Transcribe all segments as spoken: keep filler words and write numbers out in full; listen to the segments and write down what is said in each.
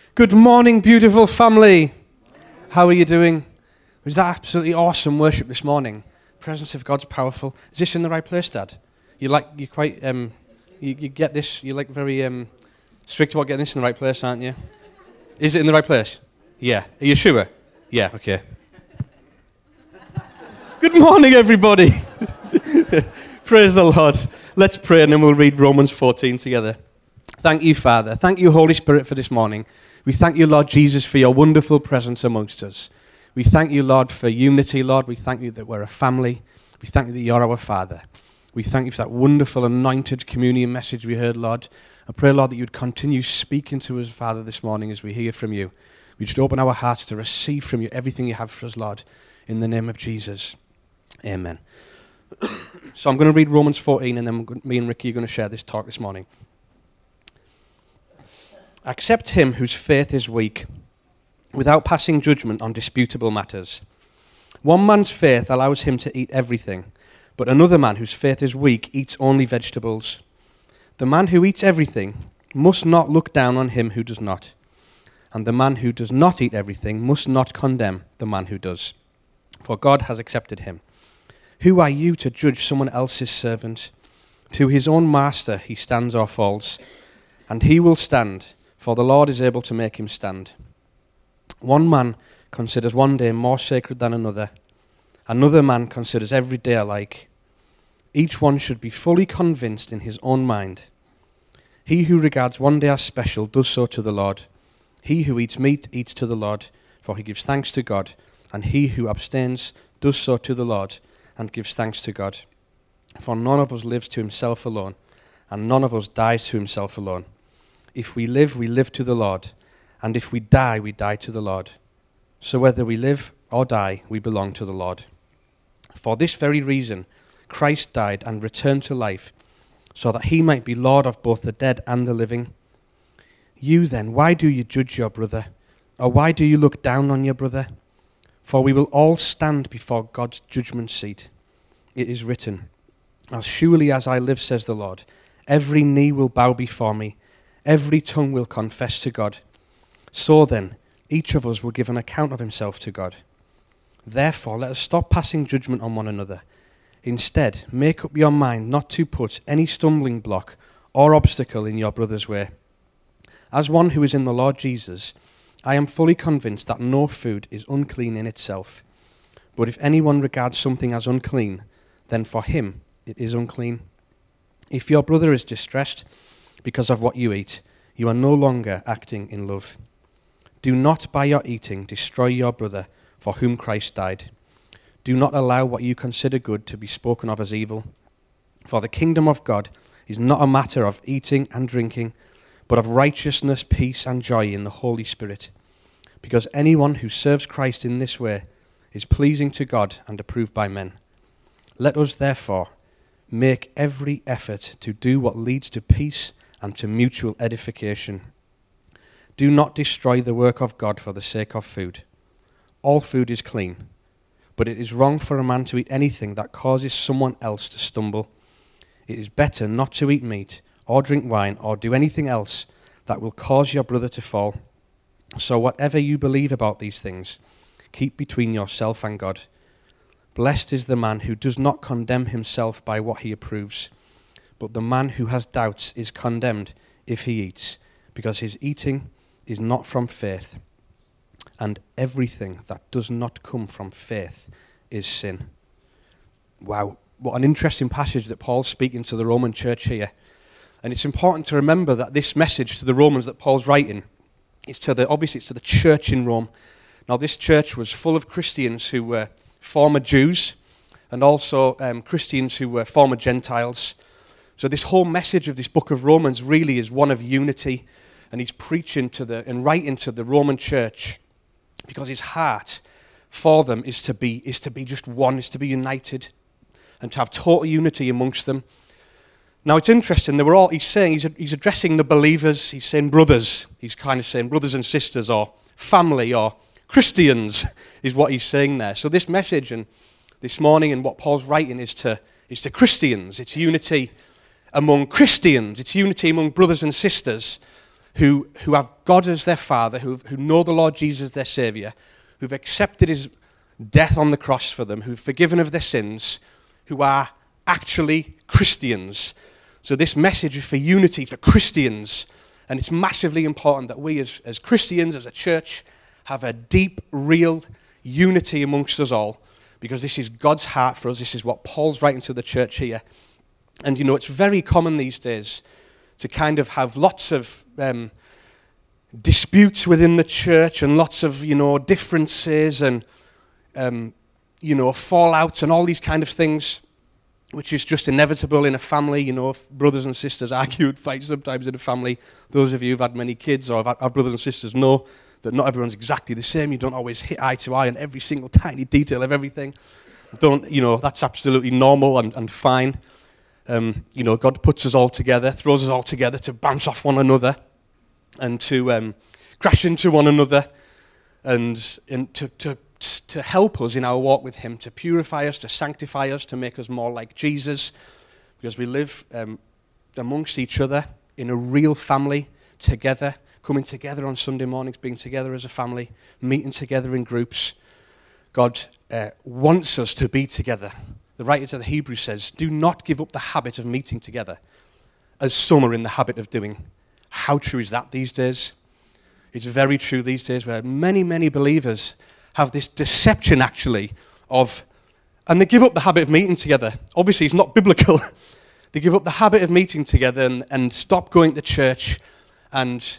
Good morning, beautiful family. How are you doing? Was that absolutely awesome worship this morning? Presence of God's powerful. Is this in the right place, Dad? You like you quite um, you, you get this. You like very um, strict about getting this in the right place, aren't you? Is it in the right place? Yeah. Are you sure? Yeah. Okay. Good morning, everybody. Praise the Lord. Let's pray and then we'll read Romans fourteen together. Thank you, Father. Thank you, Holy Spirit, for this morning. We thank you, Lord Jesus, for your wonderful presence amongst us. We thank you, Lord, for unity, Lord. We thank you that we're a family. We thank you that you're our Father. We thank you for that wonderful anointed communion message we heard, Lord. I pray, Lord, that you'd continue speaking to us, Father, this morning as we hear from you. We just open our hearts to receive from you everything you have for us, Lord, in the name of Jesus. Amen. So I'm going to read Romans fourteen, and then me and Ricky are going to share this talk this morning. Accept him whose faith is weak, without passing judgment on disputable matters. One man's faith allows him to eat everything, but another man whose faith is weak eats only vegetables. The man who eats everything must not look down on him who does not, and the man who does not eat everything must not condemn the man who does, for God has accepted him. Who are you to judge someone else's servant? To his own master he stands or falls, and he will stand, for the Lord is able to make him stand. One man considers one day more sacred than another. Another man considers every day alike. Each one should be fully convinced in his own mind. He who regards one day as special does so to the Lord. He who eats meat eats to the Lord, for he gives thanks to God, and he who abstains does so to the Lord, and gives thanks to God. For none of us lives to himself alone, and none of us dies to himself alone. If we live, we live to the Lord, and if we die, we die to the Lord. So whether we live or die, we belong to the Lord. For this very reason, Christ died and returned to life, so that he might be Lord of both the dead and the living. You then, why do you judge your brother? Or why do you look down on your brother? For we will all stand before God's judgment seat. It is written, as surely as I live, says the Lord, every knee will bow before me, every tongue will confess to God. So then, each of us will give an account of himself to God. Therefore, let us stop passing judgment on one another. Instead, make up your mind not to put any stumbling block or obstacle in your brother's way. As one who is in the Lord Jesus, I am fully convinced that no food is unclean in itself. But if anyone regards something as unclean, then for him it is unclean. If your brother is distressed because of what you eat, you are no longer acting in love. Do not by your eating destroy your brother for whom Christ died. Do not allow what you consider good to be spoken of as evil. For the kingdom of God is not a matter of eating and drinking, but of righteousness, peace, and joy in the Holy Spirit. Because anyone who serves Christ in this way is pleasing to God and approved by men. Let us therefore make every effort to do what leads to peace and to mutual edification. Do not destroy the work of God for the sake of food. All food is clean, but it is wrong for a man to eat anything that causes someone else to stumble. It is better not to eat meat or drink wine or do anything else that will cause your brother to fall. So whatever you believe about these things, keep between yourself and God. Blessed is the man who does not condemn himself by what he approves, but the man who has doubts is condemned if he eats, because his eating is not from faith. And everything that does not come from faith is sin. Wow, what an interesting passage that Paul's speaking to the Roman church here. And it's important to remember that this message to the Romans that Paul's writing is to the, obviously it's to the church in Rome. Now this church was full of Christians who were former Jews and also um, Christians who were former Gentiles. So this whole message of this book of Romans really is one of unity, and he's preaching to the and writing to the Roman church because his heart for them is to be is to be just one, is to be united and to have total unity amongst them. Now it's interesting, they were all he's saying he's he's addressing the believers, he's saying brothers, he's kind of saying brothers and sisters or family or Christians is what he's saying there. So this message and this morning and what Paul's writing is to is to Christians. It's unity among Christians. It's unity among brothers and sisters who, who have God as their Father, who, who know the Lord Jesus as their Saviour, who've accepted his death on the cross for them, who've forgiven of their sins, who are actually Christians. So this message is for unity, for Christians. And it's massively important that we as, as Christians, as a church, have a deep, real unity amongst us all, because this is God's heart for us. This is what Paul's writing to the church here. And, you know, it's very common these days to kind of have lots of um, disputes within the church and lots of, you know, differences and, um, you know, fallouts and all these kind of things, which is just inevitable in a family. You know, if brothers and sisters argue and fight sometimes in a family. Those of you who've had many kids or have, had, have brothers and sisters know that not everyone's exactly the same. You don't always hit eye to eye on every single tiny detail of everything. Don't, you know, that's absolutely normal and, and fine. Um, you know, God puts us all together, throws us all together to bounce off one another and to um, crash into one another and, and to, to, to help us in our walk with him, to purify us, to sanctify us, to make us more like Jesus, because we live um, amongst each other in a real family together, coming together on Sunday mornings, being together as a family, meeting together in groups. God uh, wants us to be together. The writer to the Hebrews says, do not give up the habit of meeting together, as some are in the habit of doing. How true is that these days? It's very true these days, where many, many believers have this deception, actually, of, and they give up the habit of meeting together. Obviously, it's not biblical. They give up the habit of meeting together and, and stop going to church and,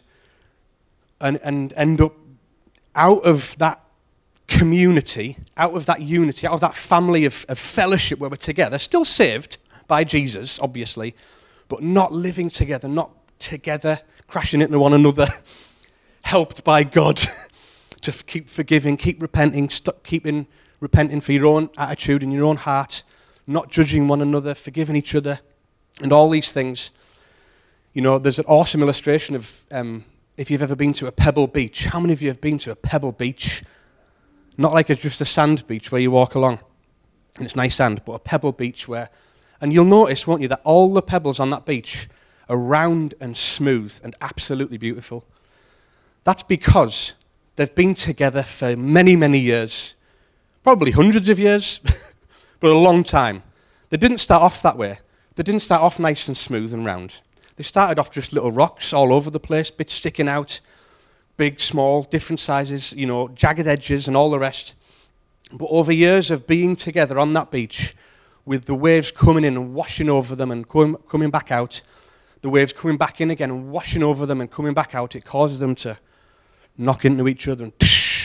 and, and end up out of that community, out of that unity, out of that family of, of fellowship where we're together, still saved by Jesus, obviously, but not living together, not together, crashing into one another, helped by God to f- keep forgiving, keep repenting, st- keeping repenting for your own attitude and your own heart, not judging one another, forgiving each other, and all these things. You know, there's an awesome illustration of um, if you've ever been to a pebble beach. How many of you have been to a pebble beach? Not like it's just a sand beach where you walk along and it's nice sand, but a pebble beach where, and you'll notice, won't you, that all the pebbles on that beach are round and smooth and absolutely beautiful. That's because they've been together for many, many years, probably hundreds of years, but a long time. They didn't start off that way. They didn't start off nice and smooth and round. They started off just little rocks all over the place, bits sticking out, big, small, different sizes, you know, jagged edges and all the rest. But over years of being together on that beach, with the waves coming in and washing over them and coming, coming back out, the waves coming back in again and washing over them and coming back out, it causes them to knock into each other and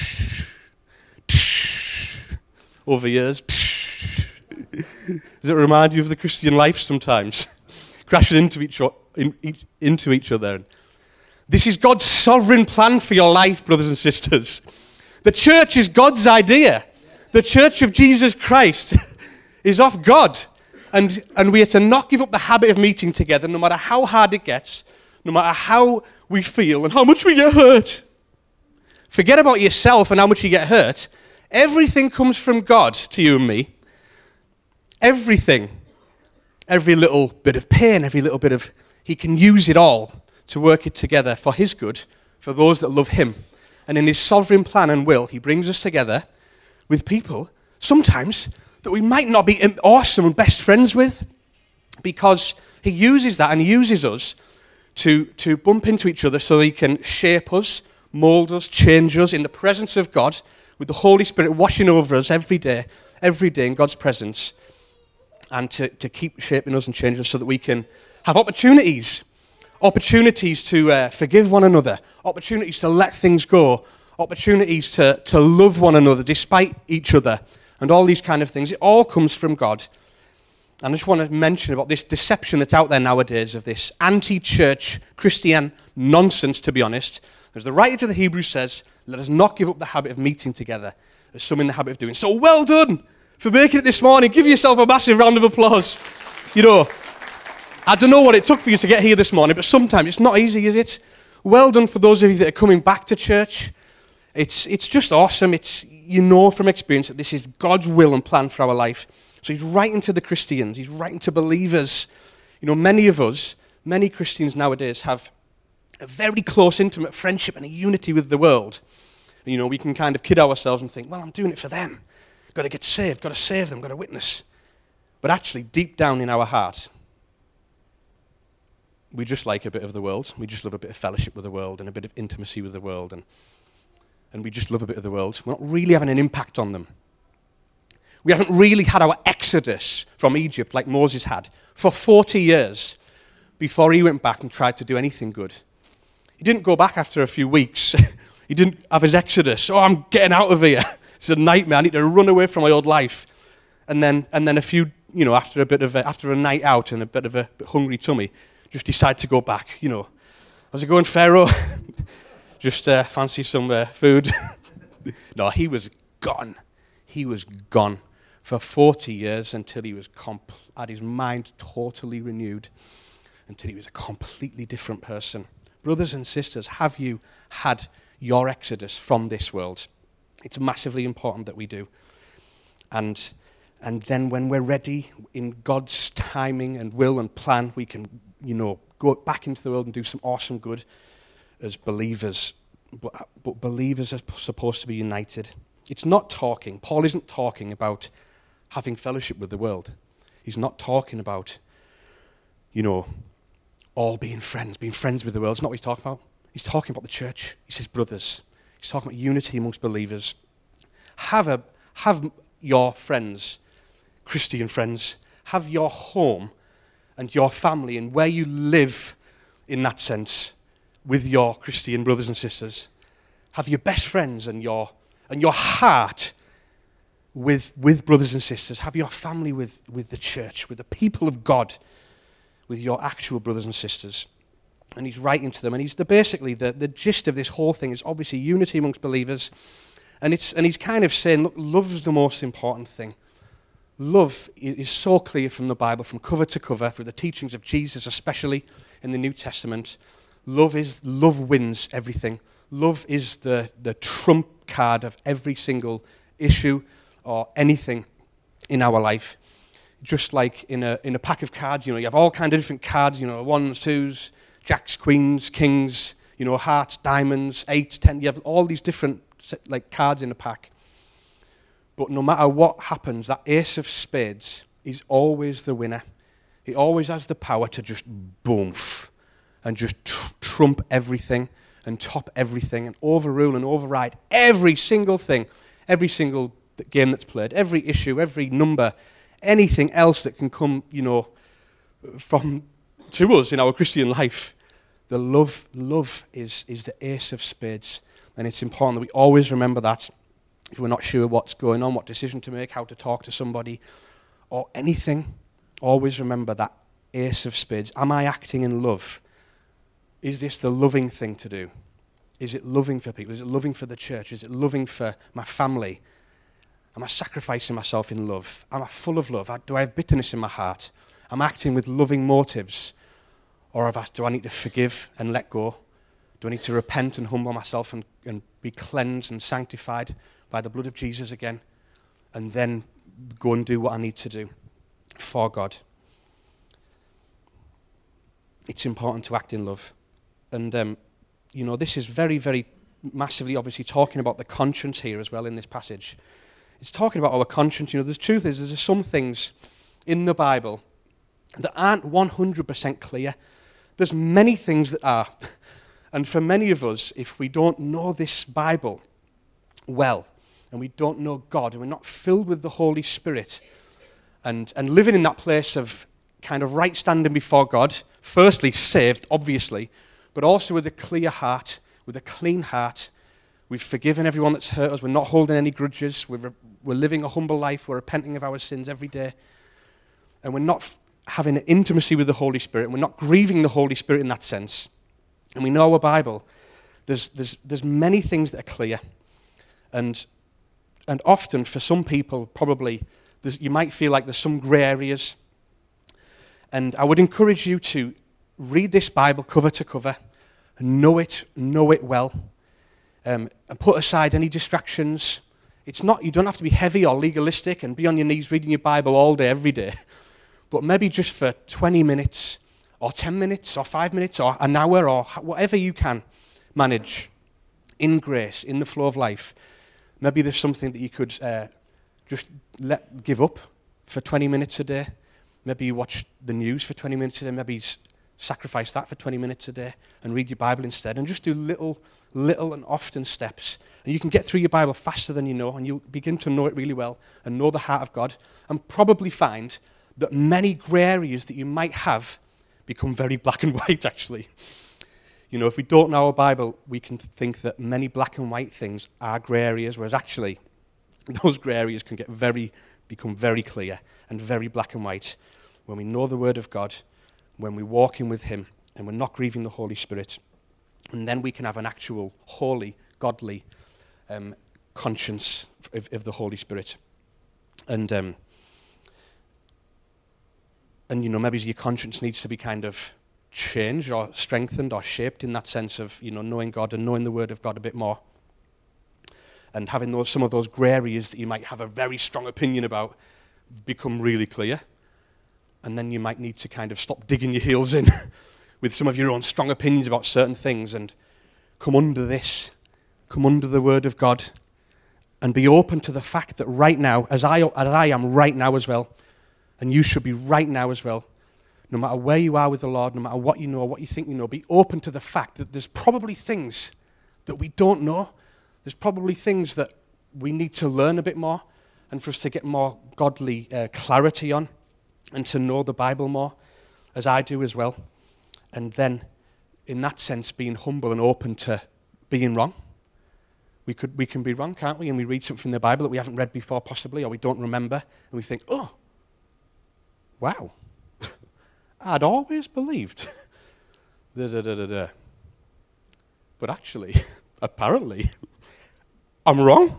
over years. Does it remind you of the Christian life sometimes? Crashing into each, in, each, into each other. This is God's sovereign plan for your life, brothers and sisters. The church is God's idea. The church of Jesus Christ is of God. And, and we are to not give up the habit of meeting together, no matter how hard it gets, no matter how we feel and how much we get hurt. Forget about yourself and how much you get hurt. Everything comes from God to you and me. Everything. Every little bit of pain, every little bit of... He can use it all to work it together for his good, for those that love him. And in his sovereign plan and will, he brings us together with people, sometimes, that we might not be awesome and best friends with, because he uses that and he uses us to, to bump into each other so he can shape us, mold us, change us in the presence of God, with the Holy Spirit washing over us every day, every day in God's presence, and to, to keep shaping us and changing us so that we can have opportunities Opportunities to uh, forgive one another, opportunities to let things go, opportunities to, to love one another despite each other, and all these kind of things. It all comes from God. And I just want to mention about this deception that's out there nowadays of this anti-church Christian nonsense, to be honest. As the writer to the Hebrews says, let us not give up the habit of meeting together, as some in the habit of doing. So well done for making it this morning. Give yourself a massive round of applause. You know, I don't know what it took for you to get here this morning, but sometimes it's not easy, is it? Well done for those of you that are coming back to church. It's it's just awesome. It's, you know from experience that this is God's will and plan for our life. So he's writing to the Christians. He's writing to believers. You know, many of us, many Christians nowadays have a very close, intimate friendship and a unity with the world. You know, we can kind of kid ourselves and think, well, I'm doing it for them. Got to get saved, got to save them, got to witness. But actually, deep down in our heart, we just like a bit of the world. We just love a bit of fellowship with the world and a bit of intimacy with the world. And, and we just love a bit of the world. We're not really having an impact on them. We haven't really had our exodus from Egypt like Moses had for forty years before he went back and tried to do anything good. He didn't go back after a few weeks. He didn't have his exodus. Oh, I'm getting out of here. It's a nightmare. I need to run away from my old life. And then, and then a few, you know, after a bit of a, after a night out and a bit of a hungry tummy, just decide to go back. You know, how's it going, Pharaoh? just uh, fancy some uh, food. No, he was gone. He was gone for forty years until he was comp- had his mind totally renewed, until he was a completely different person. Brothers and sisters, have you had your exodus from this world? It's massively important that we do. And and then when we're ready, in God's timing and will and plan, we can, you know, go back into the world and do some awesome good as believers. But, but believers are supposed to be united. It's not talking. Paul isn't talking about having fellowship with the world. He's not talking about, you know, all being friends, being friends with the world. It's not what he's talking about. He's talking about the church. He says brothers. He's talking about unity amongst believers. Have a have your friends, Christian friends, have your home and your family and where you live in that sense with your Christian brothers and sisters. Have your best friends and your and your heart with with brothers and sisters. Have your family with, with the church, with the people of God, with your actual brothers and sisters. And he's writing to them, and he's the, basically the, the gist of this whole thing is obviously unity amongst believers, and it's and he's kind of saying, look, love's the most important thing. Love is so clear from the Bible, from cover to cover, through the teachings of Jesus, especially in the New Testament. Love is love wins everything. Love is the the trump card of every single issue or anything in our life. Just like in a in a pack of cards, you know, you have all kinds of different cards, you know, ones, twos, jacks, queens, kings, you know, hearts, diamonds, eights, ten. You have all these different like cards in a pack. But no matter what happens, that ace of spades is always the winner. He always has the power to just boom and just tr- trump everything and top everything and overrule and override every single thing, every single game that's played, every issue, every number, anything else that can come, you know, from to us in our Christian life. The love, love is, is the ace of spades. And it's important that we always remember that. If we're not sure what's going on, what decision to make, how to talk to somebody, or anything, always remember that ace of spades. Am I acting in love? Is this the loving thing to do? Is it loving for people? Is it loving for the church? Is it loving for my family? Am I sacrificing myself in love? Am I full of love? Do I have bitterness in my heart? Am I acting with loving motives? Or have I, do I need to forgive and let go? Do I need to repent and humble myself and, and be cleansed and sanctified by the blood of Jesus again? And then go and do what I need to do for God. It's important to act in love. And, um, you know, this is very, very massively obviously talking about the conscience here as well in this passage. It's talking about our conscience. You know, the truth is there's some things in the Bible that aren't one hundred percent clear. There's many things that are. And for many of us, if we don't know this Bible well, and we don't know God, and we're not filled with the Holy Spirit, and, and living in that place of kind of right standing before God, firstly saved, obviously, but also with a clear heart, with a clean heart. We've forgiven everyone that's hurt us. We're not holding any grudges. We're, we're living a humble life. We're repenting of our sins every day. And we're not f- having an intimacy with the Holy Spirit. And we're not grieving the Holy Spirit in that sense. And we know our Bible. There's, there's, there's many things that are clear. And, and often for some people, probably, you might feel like there's some grey areas. And I would encourage you to read this Bible cover to cover. And know it, know it well. Um, and put aside any distractions. It's not, you don't have to be heavy or legalistic and be on your knees reading your Bible all day, every day. But maybe just for twenty minutes or ten minutes, or five minutes, or an hour, or whatever you can manage in grace, in the flow of life. Maybe there's something that you could uh, just let give up for twenty minutes a day. Maybe you watch the news for twenty minutes a day. Maybe you s- sacrifice that for twenty minutes a day and read your Bible instead, and just do little, little and often steps. And you can get through your Bible faster than you know, and you'll begin to know it really well and know the heart of God, and probably find that many grey areas that you might have become very black and white, actually. You know, if we don't know our Bible, we can think that many black and white things are grey areas, whereas actually those grey areas can get very, become very clear and very black and white when we know the Word of God, when we walk in with Him, and we're not grieving the Holy Spirit. And then we can have an actual holy, godly um, conscience of, of the Holy Spirit. And, um, and, you know, maybe your conscience needs to be kind of changed or strengthened or shaped in that sense of, you know, knowing God and knowing the Word of God a bit more. And having those some of those grey areas that you might have a very strong opinion about become really clear. And then you might need to kind of stop digging your heels in with some of your own strong opinions about certain things and come under this, come under the Word of God, and be open to the fact that right now, as I, as I am right now as well, and you should be right now as well, no matter where you are with the Lord, no matter what you know or what you think you know, be open to the fact that there's probably things that we don't know. There's probably things that we need to learn a bit more and for us to get more godly uh, clarity on and to know the Bible more, as I do as well. And then, in that sense, being humble and open to being wrong. We could we can be wrong, can't we? And we read something in the Bible that we haven't read before possibly, or we don't remember, and we think, oh, wow, I'd always believed. da, da, da, da, da. But actually, apparently, I'm wrong.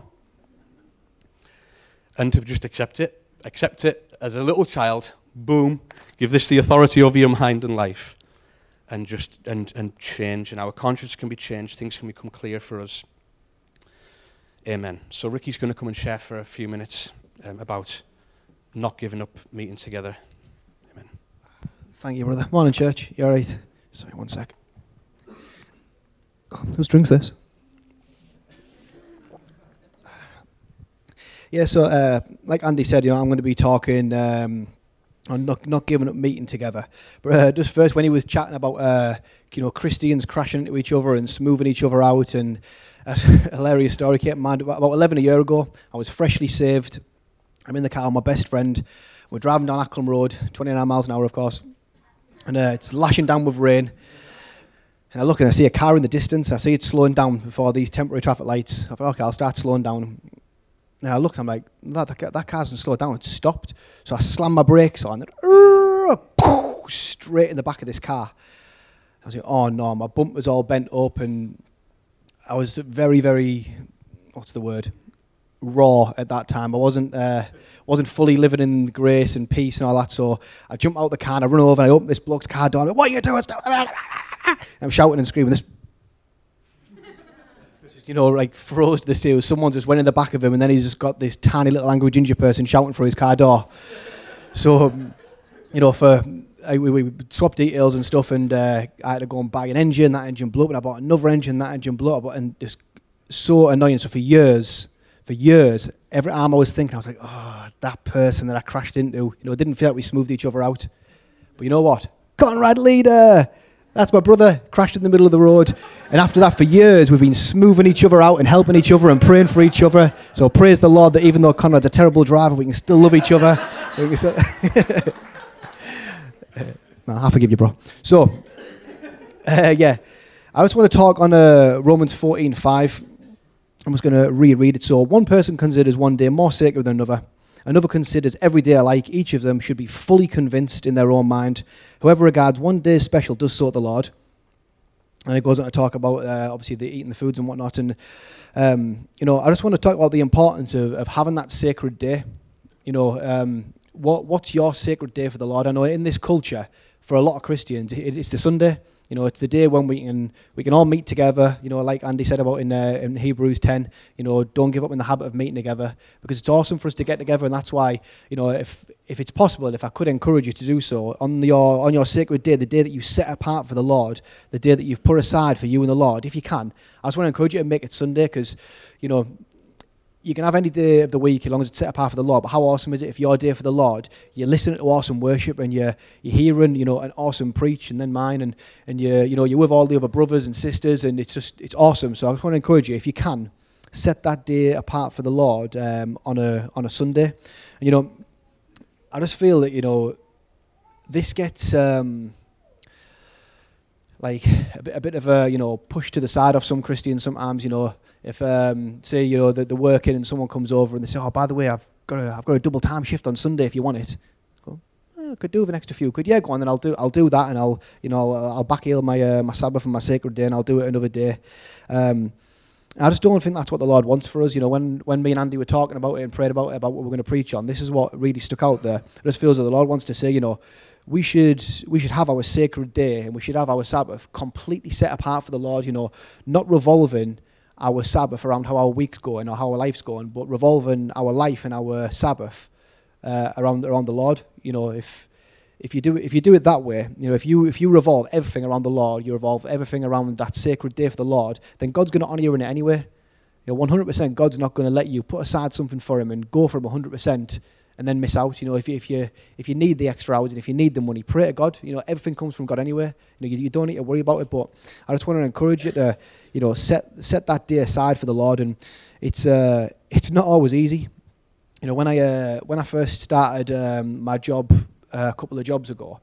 And to just accept it, accept it as a little child, boom, give this the authority over your mind and life, and just and and change, and our conscience can be changed, things can become clear for us. Amen. So Ricky's going to come and share for a few minutes um, about not giving up meeting together. Amen. Thank you, brother. Morning, church. You all right? Sorry, one sec. Oh, whose drink's this? Yeah, so uh, like Andy said, you know, I'm going to be talking um, on not not giving up meeting together. But uh, just first, when he was chatting about uh, you know Christians crashing into each other and smoothing each other out, and a hilarious story came to mind. About eleven a year ago, I was freshly saved. I'm in the car with my best friend. We're driving down Acklam Road, twenty-nine miles an hour, of course, and uh, it's lashing down with rain. And I look and I see a car in the distance. I see it slowing down before these temporary traffic lights. I thought, okay, I'll start slowing down. And I look and I'm like, that, that, that car hasn't slowed down, it's stopped. So I slammed my brakes on and then, straight in the back of this car. I was like, oh no, my bump was all bent up and I was very, very, what's the word, raw at that time. I wasn't uh, wasn't fully living in grace and peace and all that. So I jump out the car and I run over and I open this bloke's car door. I'm like, what are you doing? And I'm shouting and screaming. This, you know, like froze to the seal. Someone just went in the back of him and then he's just got this tiny little angry ginger person shouting through his car door. So, um, you know, for I, we, we swapped details and stuff, and uh, I had to go and buy an engine. That engine blew up, and I bought another engine. That engine blew up, and just so annoying. So for years, for years, every time I was thinking, I was like, oh, that person that I crashed into. You know, it didn't feel like we smoothed each other out. But you know what? Conrad Leader! That's my brother, crashed in the middle of the road. And after that, for years, we've been smoothing each other out and helping each other and praying for each other. So praise the Lord that even though Conrad's a terrible driver, we can still love each other. We can still no, I forgive you, bro. So, uh, yeah, I just want to talk on uh, Romans fourteen five. I'm just going to reread it. So, one person considers one day more sacred than another. Another considers every day alike. Each of them should be fully convinced in their own mind. Whoever regards one day special does so to the Lord. And it goes on to talk about, uh, obviously, the eating the foods and whatnot. And, um, you know, I just want to talk about the importance of, of having that sacred day. You know, um, what what's your sacred day for the Lord? I know in this culture, for a lot of Christians, it, it's the Sunday. You know, it's the day when we can we can all meet together. You know, like Andy said about in uh, in Hebrews ten. You know, don't give up in the habit of meeting together, because it's awesome for us to get together, and that's why, you know, if if it's possible, if I could encourage you to do so on your on your sacred day, the day that you set apart for the Lord, the day that you've put aside for you and the Lord, if you can, I just want to encourage you to make it Sunday, because, you know, you can have any day of the week as long as it's set apart for the Lord. But how awesome is it if your day for the Lord, you're listening to awesome worship and you're you're hearing, you know, an awesome preach, and then mine, and and you you know you're with all the other brothers and sisters, and it's just it's awesome. So I just want to encourage you, if you can, set that day apart for the Lord um, on a on a Sunday. And, you know, I just feel that, you know, this gets um, like a bit, a bit of a, you know, push to the side of some Christians sometimes. You know, if um, say, you know, that they're working and someone comes over and they say, oh, by the way, I've got a I've got a double time shift on Sunday if you want it. I go, oh, I could do with an extra few. Could yeah, go on, then I'll do I'll do that, and I'll you know I'll, I'll backheel my uh, my Sabbath and my sacred day, and I'll do it another day. Um, I just don't think that's what the Lord wants for us. You know, when, when me and Andy were talking about it and prayed about it, about what we're going to preach on, this is what really stuck out there. It just feels that the Lord wants to say, you know, we should we should have our sacred day, and we should have our Sabbath completely set apart for the Lord, you know, not revolving our Sabbath around how our week's going or how our life's going, but revolving our life and our Sabbath uh, around around the Lord. You know, if if you do if you do it that way, you know, if you if you revolve everything around the Lord, you revolve everything around that sacred day for the Lord, then God's going to honor you in it anyway. You know, one hundred percent God's not going to let you put aside something for him and go for him one hundred percent and then miss out. You know, if you, if you if you need the extra hours and if you need the money, pray to God. You know, everything comes from God anyway. You know, you, you don't need to worry about it. But I just want to encourage you to, you know, set set that day aside for the Lord. And it's uh it's not always easy. You know, when I uh, when I first started um, my job uh, a couple of jobs ago,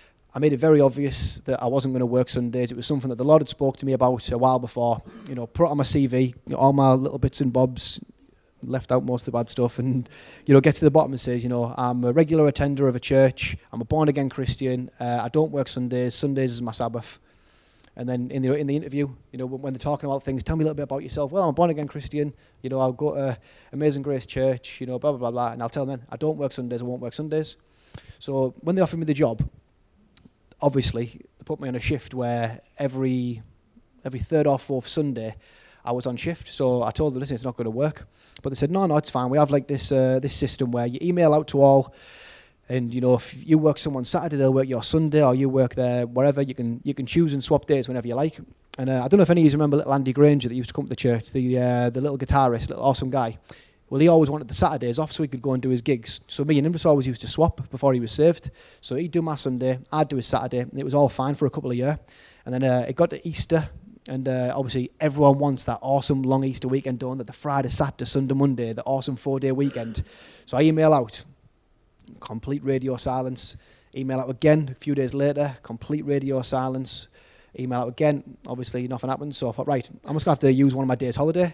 I made it very obvious that I wasn't going to work Sundays. It was something that the Lord had spoke to me about a while before. You know, put it on my C V, you know, all my little bits and bobs, left out most of the bad stuff, and, you know, get to the bottom and says, you know, I'm a regular attender of a church. I'm a born-again Christian. Uh, I don't work Sundays. Sundays is my Sabbath. And then in the in the interview, you know, when they're talking about things, tell me a little bit about yourself. Well, I'm a born-again Christian. You know, I'll go to Amazing Grace Church, you know, blah, blah, blah, blah. And I'll tell them, I don't work Sundays. I won't work Sundays. So when they offered me the job, obviously, they put me on a shift where every every third or fourth Sunday I was on shift. So I told them, listen, it's not going to work. But they said, no, no, it's fine. We have like this uh, this system where you email out to all, and, you know, if you work someone Saturday, they'll work your Sunday, or you work there wherever. You can you can choose and swap days whenever you like. And uh, I don't know if any of you remember little Andy Granger that used to come to the church, the uh, the little guitarist, little awesome guy. Well, he always wanted the Saturdays off so he could go and do his gigs. So me and him just always used to swap before he was saved. So he'd do my Sunday, I'd do his Saturday, and it was all fine for a couple of years. And then uh, it got to Easter, and uh, obviously everyone wants that awesome long Easter weekend done, that the Friday, Saturday, Sunday, Monday, the awesome four-day weekend. So I email out, complete radio silence. Email out again a few days later, complete radio silence. Email out again, obviously nothing happened. So I thought, right, I'm just going to have to use one of my days' holiday.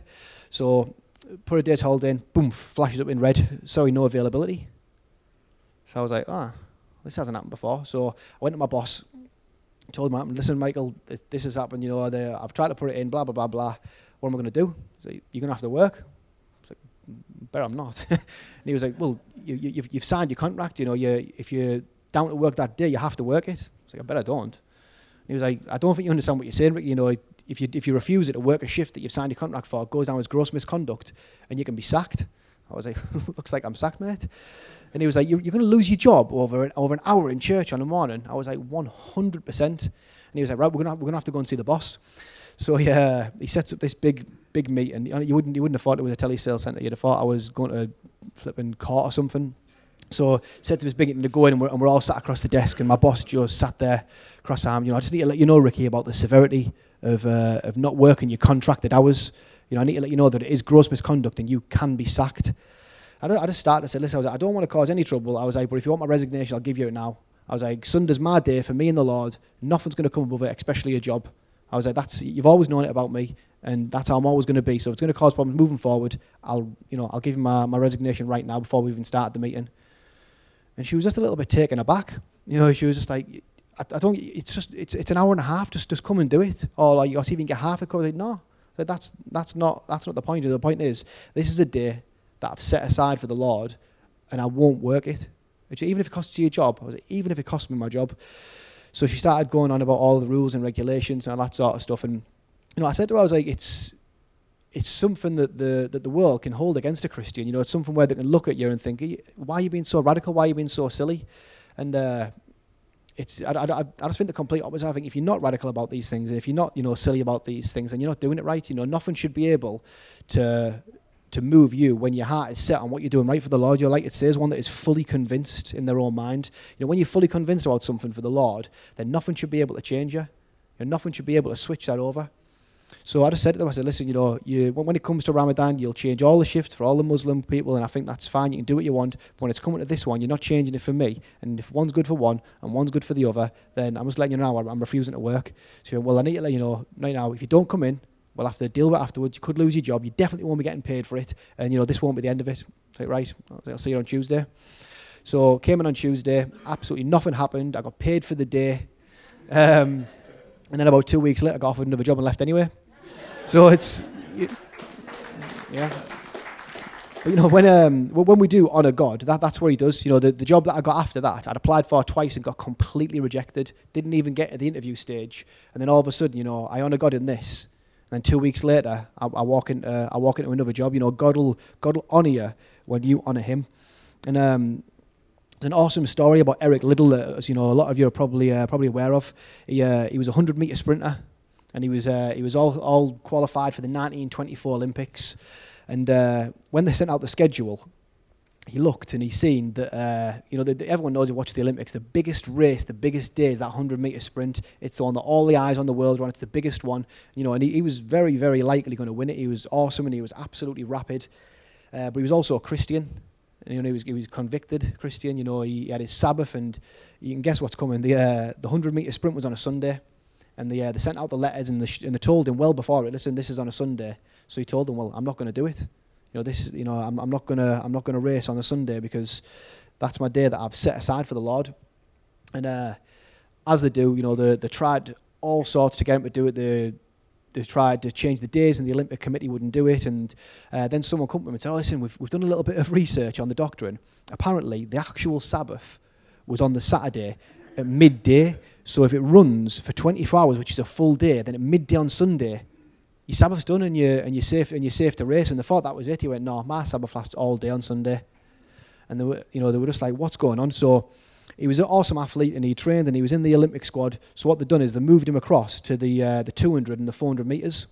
So put a day's holiday in, boom, flashes up in red, sorry, no availability. So I was like, ah, this hasn't happened before. So I went to my boss, told him, listen, Michael, this has happened, you know, the, I've tried to put it in, blah, blah, blah, blah. What am I going to do? So you're going to have to work? I was like, better I'm not. And he was like, well, you, you, you've, you've signed your contract, you know, you, if you're down to work that day, you have to work it. I was like, I bet I don't. And he was like, I don't think you understand what you're saying, Rick. You know, if you if you refuse it to work a shift that you've signed your contract for, it goes down as gross misconduct, and you can be sacked. I was like, looks like I'm sacked, mate. And he was like, you're, you're going to lose your job over an, over an hour in church on the morning. I was like, one hundred percent. And he was like, right, we're going we're gonna have to go and see the boss. So yeah, he sets up this big big meeting. You wouldn't you wouldn't have thought it was a telesales centre. You'd have thought I was going to flipping court or something. So said to this big meeting to go in, and we're, and we're all sat across the desk, and my boss just sat there cross-armed. You know, I just need to let you know, Ricky, about the severity of uh, of not working your contracted hours. You know, I need to let you know that it is gross misconduct and you can be sacked. I, I just started, I said, listen, I was like, I don't want to cause any trouble. I was like, but if you want my resignation, I'll give you it now. I was like, Sunday's my day for me and the Lord. Nothing's going to come above it, especially a job. I was like, that's you've always known it about me, and that's how I'm always going to be. So if it's going to cause problems moving forward, I'll, you know, I'll give you my, my resignation right now before we even started the meeting. And she was just a little bit taken aback. You know, she was just like, I, I don't, it's just, it's it's an hour and a half, just just come and do it. Or like, or see if you can get half the cover. Like, no, like, that's that's not that's not the point. The point is, this is a day that I've set aside for the Lord, and I won't work it. Which, even if it costs you your job, even if it costs me my job. So she started going on about all the rules and regulations and all that sort of stuff. And you know, I said to her, I was like, it's it's something that the that the world can hold against a Christian. You know, it's something where they can look at you and think, why are you being so radical? Why are you being so silly? And uh, it's I, I, I just think the complete opposite. I think if you're not radical about these things, and if you're not, you know, silly about these things, then you're not doing it right. You know, nothing should be able to to move you when your heart is set on what you're doing right for the Lord. You're, like it says, one that is fully convinced in their own mind. You know, when you're fully convinced about something for the Lord, then nothing should be able to change you. And nothing should be able to switch that over. So I just said to them, I said, listen, you know, you, when it comes to Ramadan, you'll change all the shifts for all the Muslim people, and I think that's fine. You can do what you want. But when it's coming to this one, you're not changing it for me. And if one's good for one and one's good for the other, then I'm just letting you know I'm refusing to work. So, well, I need to let you know right now, if you don't come in, we'll have to deal with it afterwards. You could lose your job. You definitely won't be getting paid for it. And, you know, this won't be the end of it. I said, right, I'll see you on Tuesday. So came in on Tuesday. Absolutely nothing happened. I got paid for the day. Um, and then about two weeks later, I got offered another job and left anyway. So it's, you, yeah. But, you know, when um, when we do honour God, that, that's what he does. You know, the, the job that I got after that, I'd applied for twice and got completely rejected. Didn't even get to the interview stage. And then all of a sudden, you know, I honour God in this. And then two weeks later, I, I walk in, uh, I walk into another job. You know, God will God will honour you when you honour him. And um, there's an awesome story about Eric Liddell that, as you know, a lot of you are probably uh, probably aware of. He uh, he was a hundred metre sprinter. And he was uh, he was all, all qualified for the nineteen twenty-four Olympics. And uh, when they sent out the schedule, he looked and he seen that, uh, you know, the, the, everyone knows who watches the Olympics, the biggest race, the biggest day is that hundred metre sprint. It's on the, all the eyes on the world are on. It's the biggest one. You know, and he, he was very, very likely going to win it. He was awesome and he was absolutely rapid. Uh, but he was also a Christian. You know, he was he was convicted Christian. You know, he, he had his Sabbath, and you can guess what's coming. The uh, the hundred metre sprint was on a Sunday. And they, uh, they sent out the letters and, the sh- and they told him well before it, listen, this is on a Sunday. So he told them, well, I'm not going to do it. You know, this is, you know, I'm, I'm not going to, I'm not going to race on a Sunday because that's my day that I've set aside for the Lord. And uh, as they do, you know, they, they tried all sorts to get him to do it. They, they tried to change the days, and the Olympic Committee wouldn't do it. And uh, then someone come to him and said, oh, listen, we've we've done a little bit of research on the doctrine. Apparently, the actual Sabbath was on the Saturday at midday. So if it runs for twenty-four hours, which is a full day, then at midday on Sunday, your Sabbath's done and you're, and you're safe and you're safe to race. And they thought that was it. He went, no, my Sabbath lasts all day on Sunday. And they were, you know, they were just like, what's going on? So he was an awesome athlete and he trained and he was in the Olympic squad. So what they've done is they moved him across to the uh, the two hundred and the four hundred metres.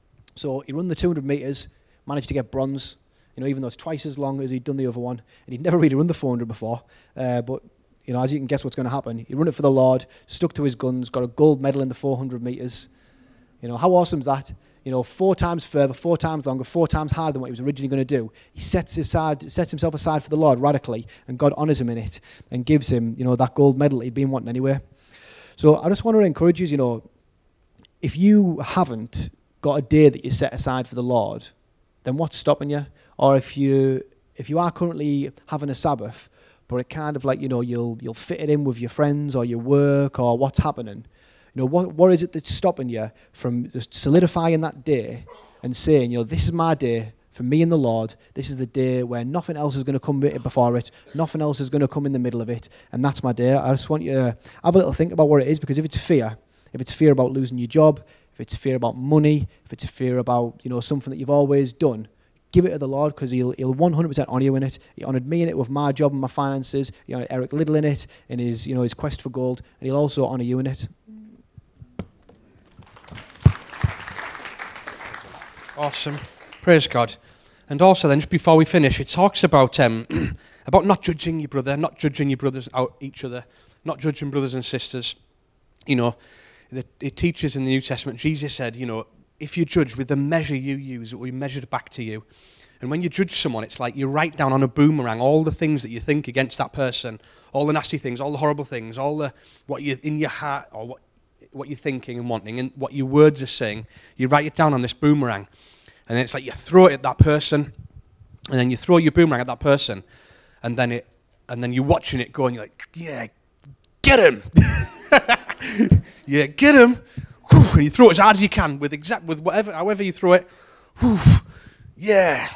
So he ran the two hundred metres, managed to get bronze, you know, even though it's twice as long as he'd done the other one. And he'd never really run the four hundred before, uh, but you know, as you can guess what's going to happen. He run it for the Lord, stuck to his guns, got a gold medal in the four hundred metres. You know, how awesome is that? You know, four times further, four times longer, four times harder than what he was originally going to do. He sets aside, sets himself aside for the Lord radically, and God honours him in it and gives him, you know, that gold medal he'd been wanting anyway. So I just want to encourage you, you know, if you haven't got a day that you set aside for the Lord, then what's stopping you? Or if you if you are currently having a Sabbath, but it kind of like, you know, you'll you'll fit it in with your friends or your work or what's happening. You know, what what is it that's stopping you from just solidifying that day and saying, you know, this is my day for me and the Lord. This is the day where nothing else is going to come before it. Nothing else is going to come in the middle of it. And that's my day. I just want you to have a little think about what it is, because if it's fear, if it's fear about losing your job, if it's fear about money, if it's fear about, you know, something that you've always done, give it to the Lord, because he'll he'll one hundred percent honour you in it. He honoured me in it with my job and my finances. He honoured Eric Liddell in it in his, you know, his quest for gold, and he'll also honour you in it. Awesome. Praise God. And also then, just before we finish, it talks about um, about not judging your brother, not judging your brothers out each other, not judging brothers and sisters. You know, the, it teaches in the New Testament, Jesus said, you know, if you judge with the measure you use, it will be measured back to you. And when you judge someone, it's like you write down on a boomerang all the things that you think against that person, all the nasty things, all the horrible things, all the what you in your heart or what what you're thinking and wanting and what your words are saying. You write it down on this boomerang, and then it's like you throw it at that person, and then you throw your boomerang at that person, and then it and then you're watching it go, and you're like, yeah, get him, yeah, get him. And you throw it as hard as you can with exact with whatever, however you throw it. Whew, yeah.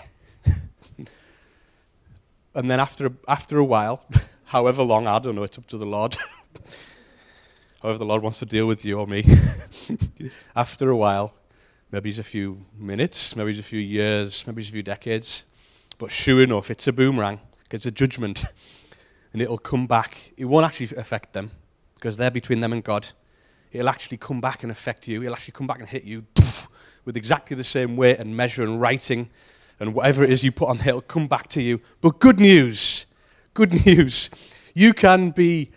And then after after a while, however long, I don't know, it's up to the Lord. however the Lord wants to deal with you or me. After a while, maybe it's a few minutes, maybe it's a few years, maybe it's a few decades, but sure enough, it's a boomerang, it's a judgment, and it'll come back. It won't actually affect them, because they're between them and God. It'll actually come back and affect you. It'll actually come back and hit you with exactly the same weight and measure and writing and whatever it is you put on there, it'll come back to you. But good news, good news, you can be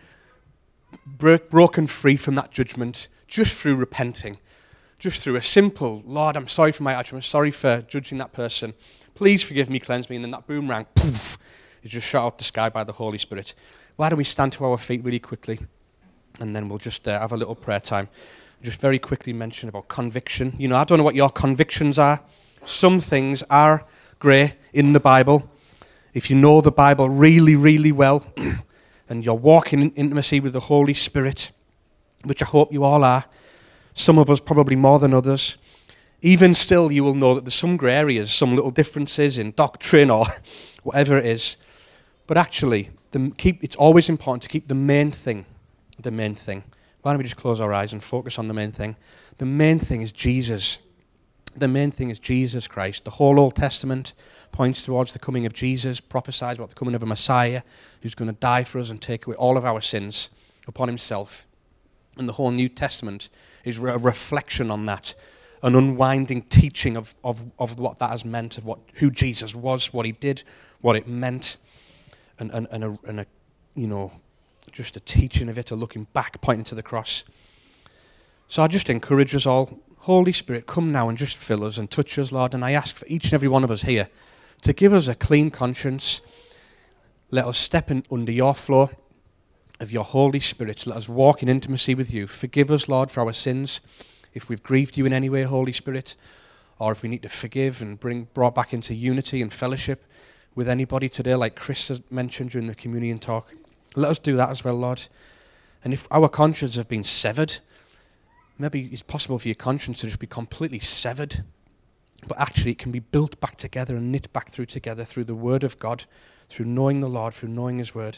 bro- broken free from that judgment just through repenting, just through a simple, Lord, I'm sorry for my action, I'm sorry for judging that person. Please forgive me, cleanse me. And then that boomerang, poof, is just shot out the sky by the Holy Spirit. Why don't we stand to our feet really quickly? And then we'll just uh, have a little prayer time. Just very quickly mention about conviction. You know, I don't know what your convictions are. Some things are grey in the Bible. If you know the Bible really, really well, and you're walking in intimacy with the Holy Spirit, which I hope you all are, some of us probably more than others, even still you will know that there's some grey areas, some little differences in doctrine or whatever it is. But actually, the, keep, it's always important to keep the main thing, the main thing. Why don't we just close our eyes and focus on the main thing? The main thing is Jesus. The main thing is Jesus Christ. The whole Old Testament points towards the coming of Jesus, prophesies about the coming of a Messiah who's going to die for us and take away all of our sins upon himself. And the whole New Testament is a reflection on that, an unwinding teaching of, of, of what that has meant, of what who Jesus was, what he did, what it meant, and, and, and, a, and a, you know, just a teaching of it, a looking back, pointing to the cross. So I just encourage us all, Holy Spirit, come now and just fill us and touch us, Lord. And I ask for each and every one of us here to give us a clean conscience. Let us step in under your flow of your Holy Spirit. Let us walk in intimacy with you. Forgive us, Lord, for our sins. If we've grieved you in any way, Holy Spirit, or if we need to forgive and bring brought back into unity and fellowship with anybody today, like Chris has mentioned during the communion talk, let us do that as well, Lord. And if our consciences have been severed, maybe it's possible for your conscience to just be completely severed, but actually it can be built back together and knit back through together through the Word of God, through knowing the Lord, through knowing his Word.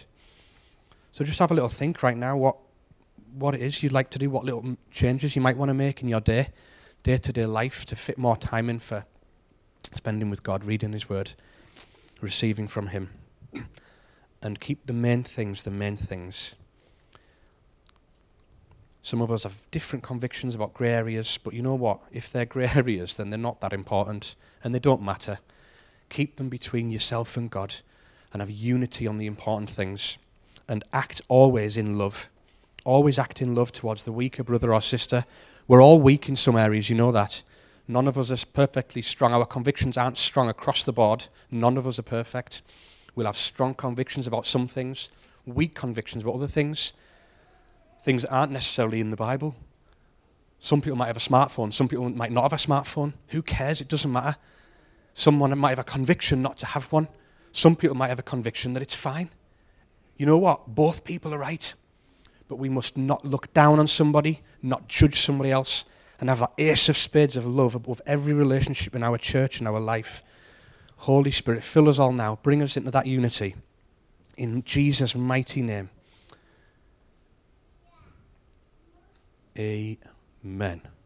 So just have a little think right now what what it is you'd like to do, what little changes you might want to make in your day, day-to-day life to fit more time in for spending with God, reading his Word, receiving from him. And keep the main things the main things. Some of us have different convictions about grey areas, but you know what? If they're grey areas, then they're not that important, and they don't matter. Keep them between yourself and God, and have unity on the important things. And act always in love. Always act in love towards the weaker brother or sister. We're all weak in some areas, you know that. None of us are perfectly strong. Our convictions aren't strong across the board. None of us are perfect. We'll have strong convictions about some things, weak convictions about other things, things that aren't necessarily in the Bible. Some people might have a smartphone, some people might not have a smartphone. Who cares? It doesn't matter. Someone might have a conviction not to have one. Some people might have a conviction that it's fine. You know what? Both people are right. But we must not look down on somebody, not judge somebody else, and have that ace of spades of love above every relationship in our church and our life. Holy Spirit, fill us all now. Bring us into that unity. In Jesus' mighty name. Amen.